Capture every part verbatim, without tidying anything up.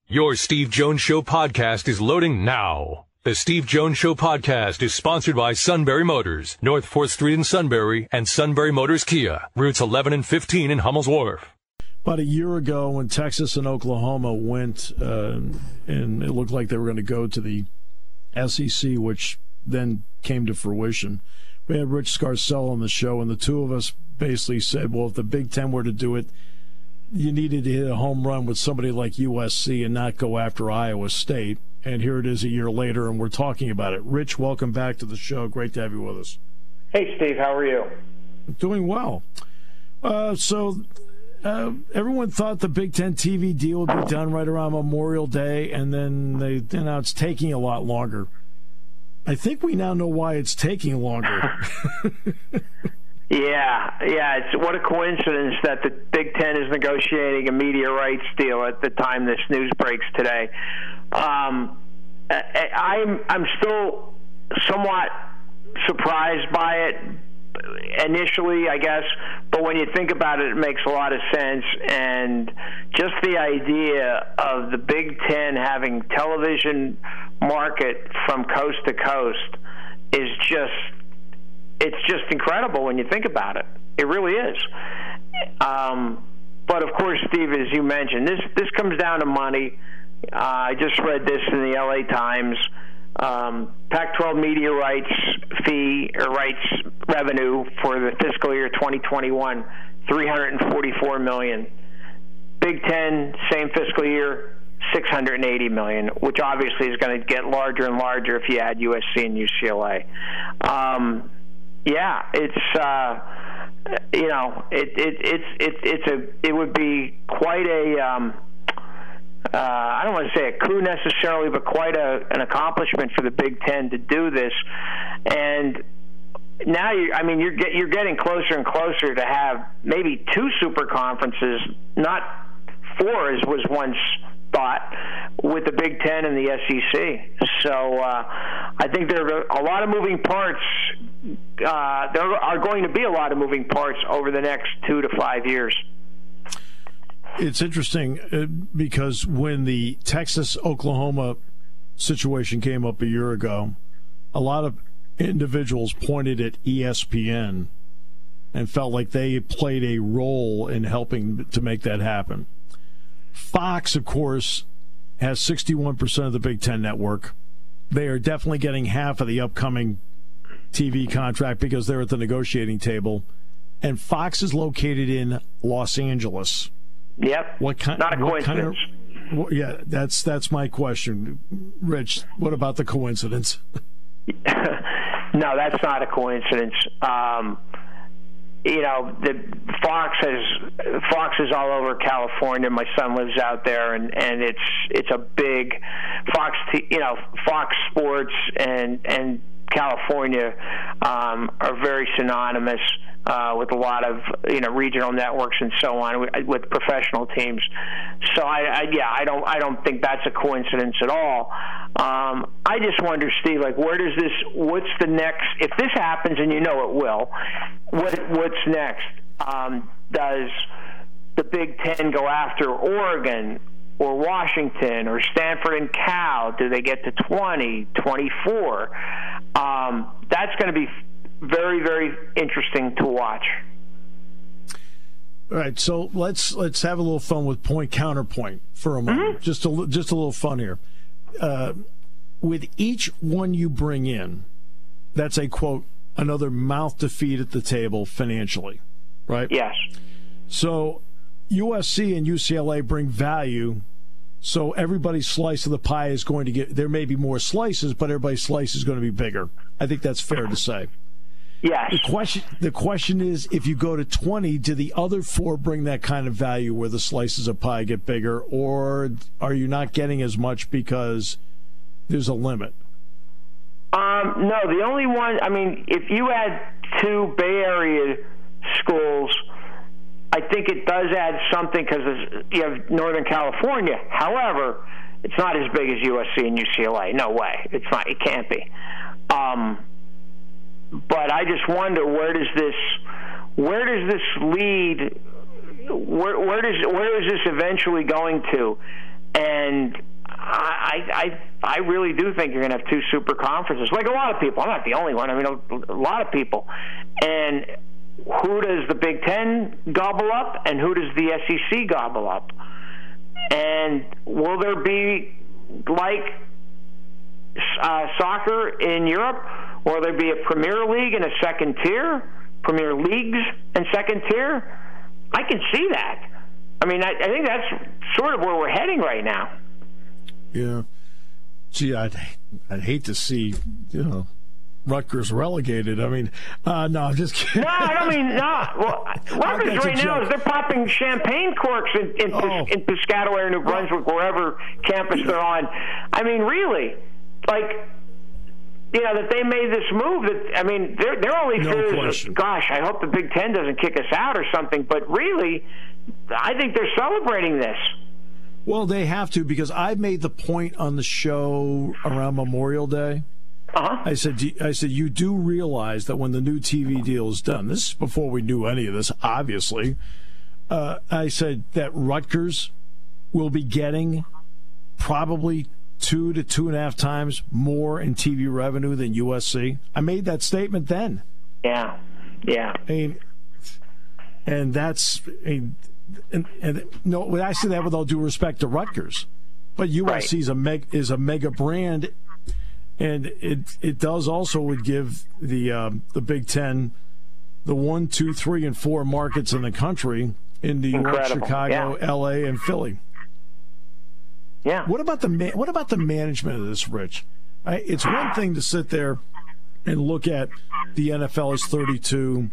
Your Steve Jones Show podcast is loading now. The Steve Jones Show podcast is sponsored by Sunbury Motors, North fourth Street in Sunbury, and Sunbury Motors Kia, routes eleven and fifteen in Hummel's Wharf. About a year ago when Texas and Oklahoma went, uh, and it looked like they were going to go to the S E C, which then came to fruition, we had Rich Scarcella on the show, and the two of us basically said, well, if the Big Ten were to do it, you needed to hit a home run with somebody like U S C and not go after Iowa State. And here it is a year later, and we're talking about it. Rich, welcome back to the show. Great to have you with us. Hey, Steve. How are you? Doing well. Uh, so uh, everyone thought the Big Ten T V deal would be done right around Memorial Day, and then they you know it's taking a lot longer. I think we now know why it's taking longer. Yeah, yeah. It's what a coincidence that the Big Ten is negotiating a media rights deal at the time this news breaks today. Um, I, I'm I'm still somewhat surprised by it initially, I guess, but when you think about it, it makes a lot of sense. And just the idea of the Big Ten having television market from coast to coast is just. It's just incredible when you think about it. It really is. Um, but, of course, Steve, as you mentioned, this this comes down to money. Uh, I just read this in the L A Times. Um, Pac twelve media rights fee or rights revenue for the fiscal year twenty twenty-one, three hundred forty-four million dollars. Big Ten, same fiscal year, six hundred eighty million dollars, which obviously is going to get larger and larger if you add U S C and U C L A. Um, Yeah, it's uh, you know it, it it's it, it's a it would be quite a um, uh, I don't want to say a coup necessarily, but quite a, an accomplishment for the Big Ten to do this. And now you I mean you're get, you're getting closer and closer to have maybe two super conferences, not four as was once thought, with the Big Ten and the S E C. So uh, I think there are a lot of moving parts. Uh, there are going to be a lot of moving parts over the next two to five years. It's interesting uh, because when the Texas-Oklahoma situation came up a year ago, a lot of individuals pointed at E S P N and felt like they played a role in helping to make that happen. Fox, of course, has sixty-one percent of the Big Ten network. They are definitely getting half of the upcoming T V contract because they're at the negotiating table. And Fox is located in Los Angeles. Yep. What kind, Not a what coincidence. Kind of, well, yeah, that's that's my question. Rich, what about the coincidence? No, that's not a coincidence. Um, you know, the Fox has Fox is all over California. My son lives out there, and, and it's it's a big Fox. T- you know, Fox Sports and and California um, are very synonymous uh, with a lot of you know regional networks and so on with, with professional teams. So I, I yeah I don't I don't think that's a coincidence at all. Um, I just wonder, Steve, like where does this? What's the next? If this happens, and you know it will, what what's next? Um, does the Big Ten go after Oregon or Washington or Stanford and Cal? Do they get to twenty, twenty-four? Um, that's going to be very, very interesting to watch. All right, so let's let's have a little fun with point counterpoint for a moment. Mm-hmm. Just a just a little fun here. Uh, with each one you bring in, that's a quote another mouth to feed at the table financially, right? Yes. So U S C and U C L A bring value. So everybody's slice of the pie is going to get, there may be more slices, but everybody's slice is going to be bigger. I think that's fair to say. Yes. The question, the question is, if you go to twenty, do the other four bring that kind of value where the slices of pie get bigger, or are you not getting as much because there's a limit? Um, no, the only one, I mean, if you add two Bay Area schools, I think it does add something because you have Northern California. However, it's not as big as U S C and U C L A. No way. It's not. It can't be. Um, but I just wonder where does this where does this lead? Where, where does where is this eventually going to? And I, I, I really do think you're going to have two super conferences, like a lot of people. I'm not the only one. I mean, a, a lot of people. And who does the Big Ten gobble up, and who does the S E C gobble up? And will there be, like uh, soccer in Europe, will there be a Premier League and a second tier, Premier Leagues and second tier? I can see that. I mean, I, I think that's sort of where we're heading right now. Yeah. Gee, I'd, I'd hate to see, you know, Rutgers relegated. I mean, uh, no, I'm just kidding. No, I don't mean, no. Well, Rutgers right now is they're popping champagne corks in, in, oh. in Piscataway or New Brunswick, wherever campus they're on. I mean, really, like, you know, that they made this move. That I mean, they're, they're only no fears, question. Gosh, I hope the Big Ten doesn't kick us out or something. But really, I think they're celebrating this. Well, they have to, because I made the point on the show around Memorial Day. Uh-huh. I said, I said, you do realize that when the new T V deal is done, this is before we knew any of this, obviously. Uh, I said that Rutgers will be getting probably two to two and a half times more in T V revenue than U S C. I made that statement then. Yeah, yeah. I mean, and that's, I mean, and, and no, when I say that with all due respect to Rutgers, but U S C is a meg, is a mega brand. And it it does also would give the um, the Big Ten the one, two, three, and four markets in the country in New York, Incredible. Chicago, yeah. L A, and Philly. Yeah. What about the ma- what about the management of this, Rich? I, it's one thing to sit there and look at the N F L is thirty-two,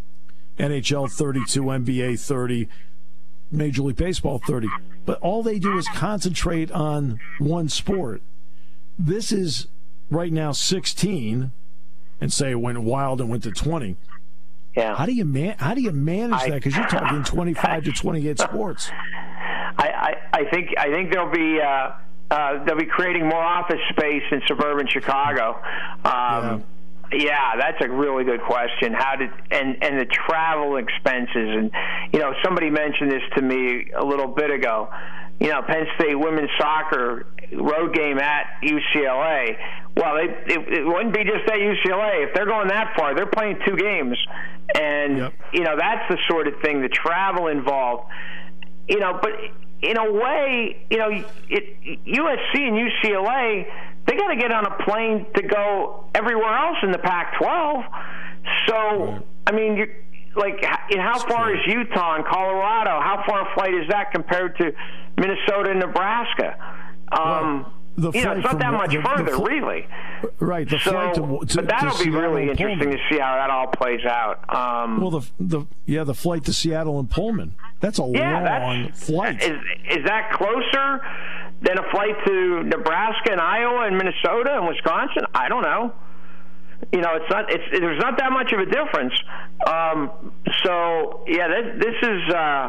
N H L thirty-two, N B A thirty, Major League Baseball thirty, but all they do is concentrate on one sport. This is right now sixteen, and say it went wild and went to twenty. Yeah. How do you man? How do you manage I, that? Because you're talking twenty-five to twenty-eight sports. I, I, I think I think they'll be uh, uh, they'll be creating more office space in suburban Chicago. Um, yeah. yeah, that's a really good question. How did and and the travel expenses, and you know, somebody mentioned this to me a little bit ago. You know, Penn State women's soccer road game at U C L A. Well, it, it, it wouldn't be just at U C L A. If they're going that far, they're playing two games. And, yep. you know, that's the sort of thing, the travel involved. You know, but in a way, you know, it, U S C and U C L A, they got to get on a plane to go everywhere else in the Pac twelve. So, right. I mean, you're, like, in how far is Utah and Colorado? How far a flight is that compared to Minnesota and Nebraska? Um, well, you know, it's not that much the, further, the fl- really. Right. The so, flight to, to, but that'll to be really Seattle interesting to see how that all plays out. Um, well, the the yeah, the flight to Seattle and Pullman. That's a yeah, long that's, flight. Is, is that closer than a flight to Nebraska and Iowa and Minnesota and Wisconsin? I don't know. You know, it's not. It's there's not that much of a difference. Um, so yeah, this, this is uh,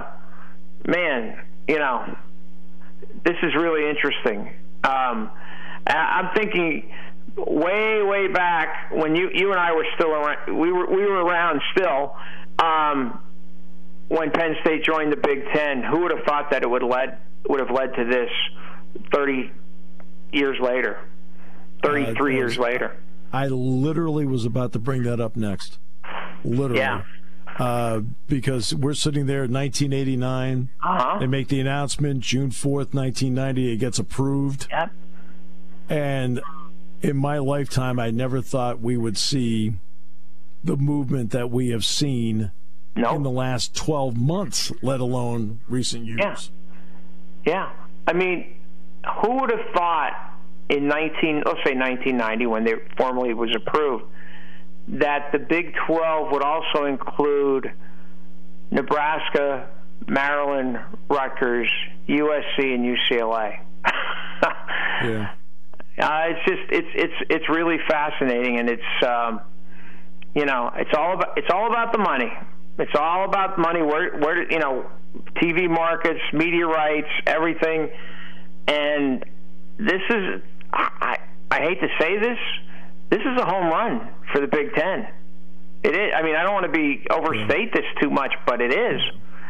man. You know, this is really interesting. Um, I'm thinking way, way back when you you and I were still around. We were we were around still um, when Penn State joined the Big Ten. Who would have thought that it would led would have led to this thirty years later, thirty-three uh, years later. I literally was about to bring that up next. Literally. Yeah. Uh, because we're sitting there in nineteen eighty-nine. Uh-huh. They make the announcement June fourth, nineteen ninety. It gets approved. Yep. And in my lifetime, I never thought we would see the movement that we have seen nope. in the last twelve months, let alone recent years. Yeah. Yeah. I mean, who would have thought in nineteen, let's say nineteen ninety, when they formally was approved, that the Big twelve would also include Nebraska, Maryland, Rutgers, U S C, and U C L A. yeah. Uh, it's just it's it's it's really fascinating, and it's um, you know it's all about it's all about the money. It's all about money. Where where you know T V markets, media rights, everything, and this is I I hate to say this. This is a home run for the Big Ten. It is. I mean, I don't want to be overstate this too much, but it is.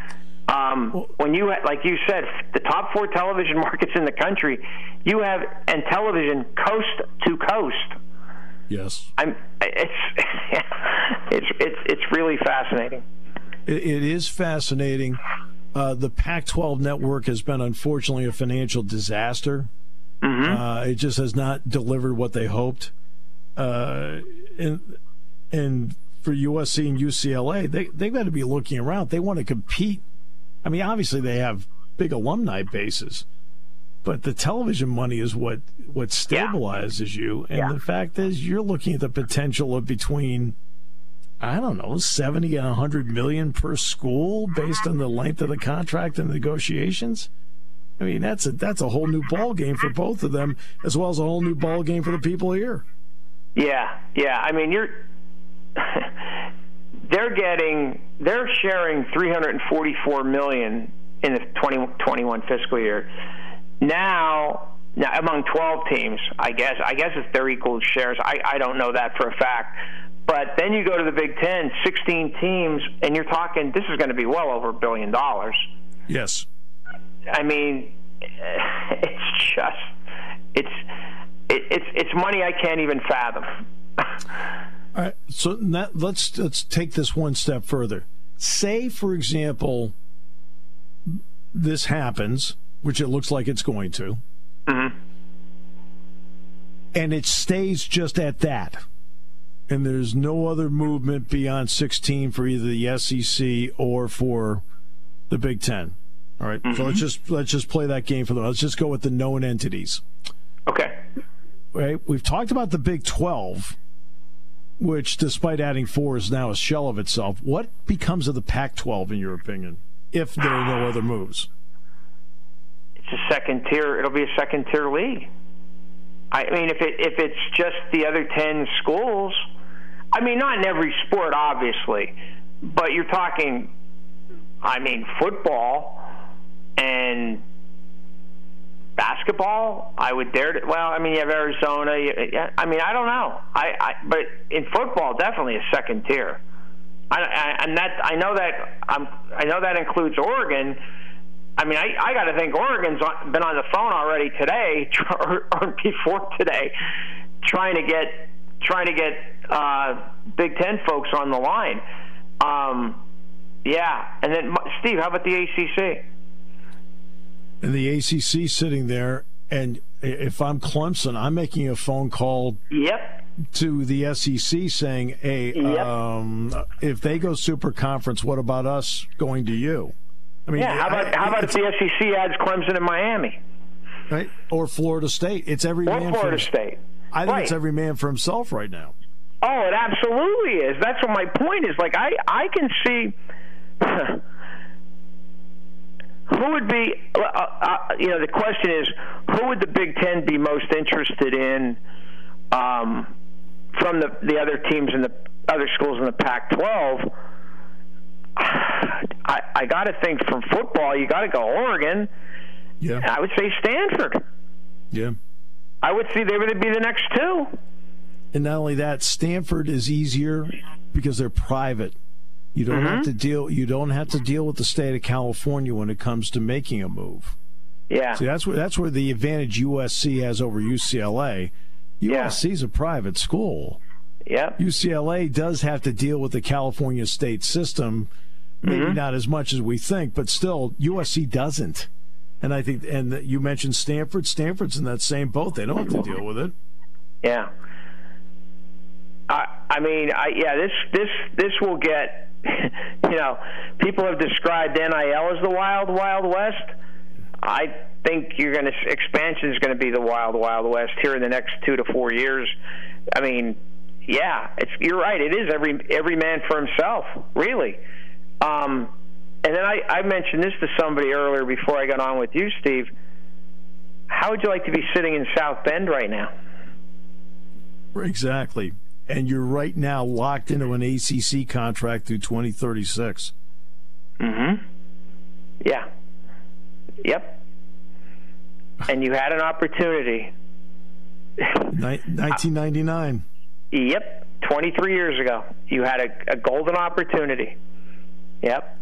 Um, well, when you, like you said, the top four television markets in the country, you have, and television coast to coast. Yes. I'm, it's, it's, it's, it's really fascinating. It, it is fascinating. Uh, the Pac twelve network has been, unfortunately, a financial disaster. Mm-hmm. Uh, it just has not delivered what they hoped. Uh, and, and for U S C and U C L A, they, they've got to be looking around. They want to compete. I mean, obviously, they have big alumni bases, but the television money is what, what stabilizes yeah. you. And yeah. the fact is, you're looking at the potential of between, I don't know, seventy and one hundred million per school based on the length of the contract and negotiations. I mean, that's a that's a whole new ball game for both of them, as well as a whole new ball game for the people here. Yeah, yeah. I mean, you're they're getting they're sharing three hundred forty-four million in the twenty twenty-one fiscal year. Now, now among twelve teams, I guess I guess it's their equal shares. I, I don't know that for a fact. But then you go to the Big Ten, sixteen teams, and you're talking this is going to be well over a billion dollars. Yes. I mean, it's just it's it, it's it's money I can't even fathom. All right, so that, let's let's take this one step further. Say, for example, this happens, which it looks like it's going to, mm-hmm. and it stays just at that, and there's no other movement beyond sixteen for either the S E C or for the Big Ten. All right, mm-hmm. so let's just let's just play that game for them. Let's just go with the known entities. Okay. Right, we've talked about the Big twelve, which, despite adding four, is now a shell of itself. What becomes of the Pac twelve, in your opinion, if there are no other moves? It's a second tier. It'll be a second tier league. I mean, if it if it's just the other ten schools, I mean, not in every sport, obviously, but you're talking. I mean, football and basketball, I would dare to. Well, I mean, you have Arizona. You, I mean, I don't know. I, I but in football, definitely a second tier. I, I, and that I know that I'm, I know that includes Oregon. I mean, I, I got to think Oregon's on, been on the phone already today, or, or before today, trying to get trying to get uh, Big Ten folks on the line. Um, yeah, and then Steve, how about the A C C? And the A C C sitting there, and if I'm Clemson, I'm making a phone call yep. to the S E C saying, hey, yep. um, if they go super conference, what about us going to you? I mean, yeah, how about I, how about if the S E C adds Clemson and Miami? Right? Or Florida State. It's every or man Florida for State. I think right. it's every man for himself right now. Oh, it absolutely is. That's what my point is. Like, I, I can see who would be, uh, uh, you know, the question is, who would the Big Ten be most interested in um, from the, the other teams and the other schools in the Pac twelve? I, I got to think from football, you got to go Oregon. Yeah. I would say Stanford. Yeah. I would see they would be the next two. And not only that, Stanford is easier because they're private. You don't mm-hmm. have to deal. You don't have to deal with the state of California when it comes to making a move. Yeah. See, that's where that's where the advantage U S C has over U C L A. U S C is a private school. Yeah. U C L A does have to deal with the California state system, maybe mm-hmm. not as much as we think, but still, U S C doesn't. And I think, and you mentioned Stanford. Stanford's in that same boat. They don't have to deal with it. Yeah. I, I mean, I, yeah. This, this, this will get. You know, people have described N I L as the wild, wild west. I think you're going to expansion is going to be the wild, wild west here in the next two to four years. I mean, yeah, it's you're right. It is every every man for himself, really. Um, and then I, I mentioned this to somebody earlier before I got on with you, Steve. How would you like to be sitting in South Bend right now? Exactly. And you're right now locked into an A C C contract through twenty thirty-six. Mm-hmm. Yeah. Yep. And you had an opportunity. nineteen ninety-nine. Yep. twenty-three years ago. You had a, a golden opportunity. Yep.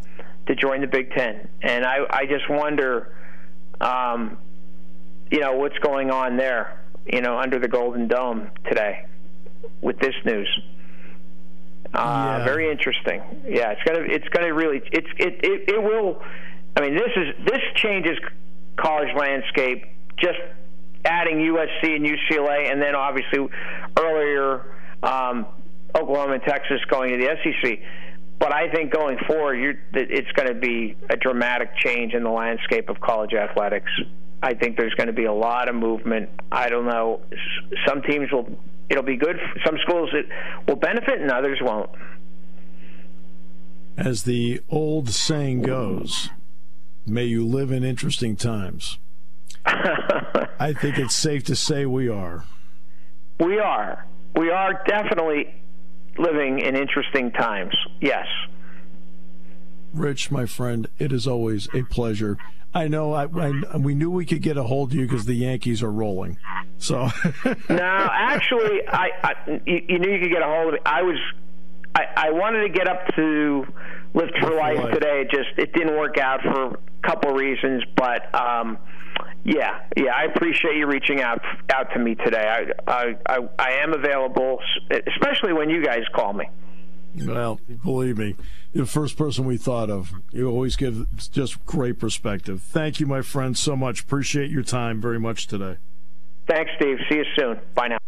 to join the Big Ten, and I, I just wonder, um, you know, what's going on there, you know, under the Golden Dome today with this news. Uh, yeah. Very interesting. Yeah, it's gonna it's gonna really it's it, it it will. I mean, this is this changes college landscape. Just adding U S C and U C L A, and then obviously earlier um, Oklahoma and Texas going to the S E C. But I think going forward, you're, it's going to be a dramatic change in the landscape of college athletics. I think there's going to be a lot of movement. I don't know. Some teams will. It'll be good. Some schools it will benefit, and others won't. As the old saying goes, may you live in interesting times. I think it's safe to say we are. We are. We are definitely living in interesting times. Yes. Rich, my friend, it is always a pleasure. I know I, I, we knew we could get a hold of you because the Yankees are rolling. So no, actually, I, I you, you knew you could get a hold of me. I was, I, I wanted to get up to Lift for Life, Life today. It just it didn't work out for a couple of reasons, but um, yeah, yeah, I appreciate you reaching out out to me today. I, I, I, I am available, especially when you guys call me. Well, believe me, you're the first person we thought of. You always give just great perspective. Thank you, my friend, so much. Appreciate your time very much today. Thanks, Steve. See you soon. Bye now.